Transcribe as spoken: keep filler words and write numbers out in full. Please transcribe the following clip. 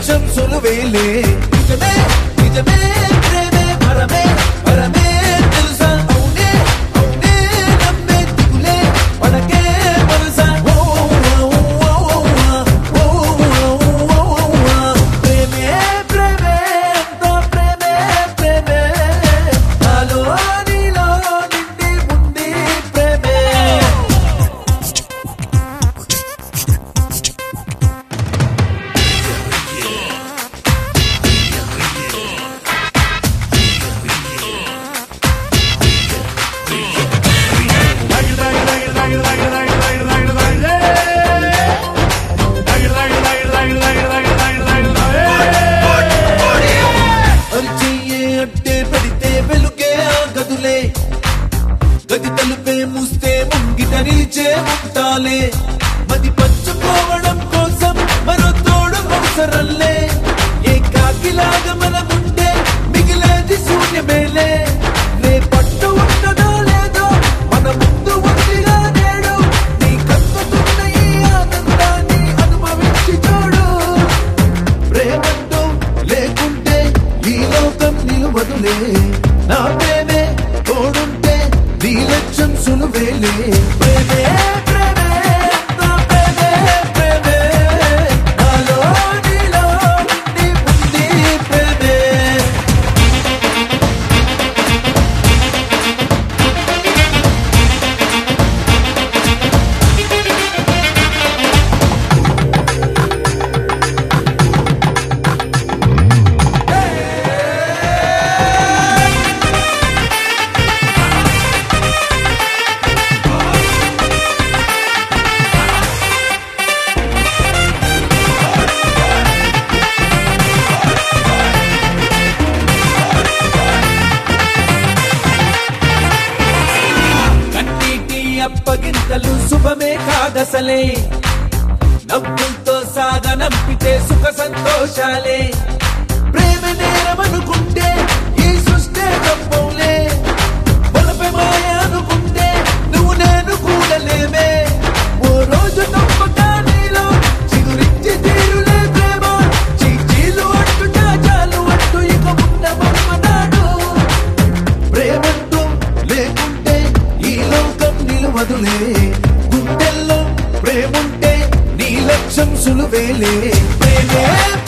లక్ష్యం సులువేలే నిజమే నిజమే ప్రేమే పరమే పరమే తెలుసా అవునే అవునే నమ్మే దిగులే పడకే మనసా ప్రేమే ప్రేమే ఎంతో ప్రేమే ప్రేమే నాలో నీలో నిండి ఉంది ప్రేమే గది తలుపే మూస్తే ముంగిట నిలిచే ఉంటాలే మది పంచుకోవడం కోసం మరో తోడు అవసరంలే ఏ కాకిలాగా మనముంటే మిగిలేది శూన్యమేలే నే పట్టు ఉంటదో లేదో మన ముందు ఉందిగా నేడు నీ కక్కుతున్న ఈ ఆనందాన్ని అనుభవించి చూడు ప్రేమంటూ లేకుంటే ఈ లోకం నిలువదులే నా ప్రేమే తోడుంటే నీ లక్ష్యం సులువేలే ప్రేమే ప్రేమే నా ప్రేమే ప్రేమే నాలో నీలో నిండి ఉంది ప్రేమే అప్పగింతలు శుభమే కాదసలే నవ్వులతో సాగనంపితే సుఖ సంతోషాలే ప్రేమ నేరమనుకుంటే ఈ సృష్టి తప్పవులే బలపై మాయ అనుకుంటే నువ్వు నేను కూడలేమే ఓ రోజు తప్పక నీలో చిగురించి తీరులే ప్రేమ చీచీలు అంటూ చాచాలు అంటూ ఇక ఉన్న బొమ్మనాడు ప్రేమంటూ లేకుంటే ఈ లోకం నిలువదులే గుండెల్లో ప్రేముంటే నీ లక్ష్యం సులువేలే ప్రేమే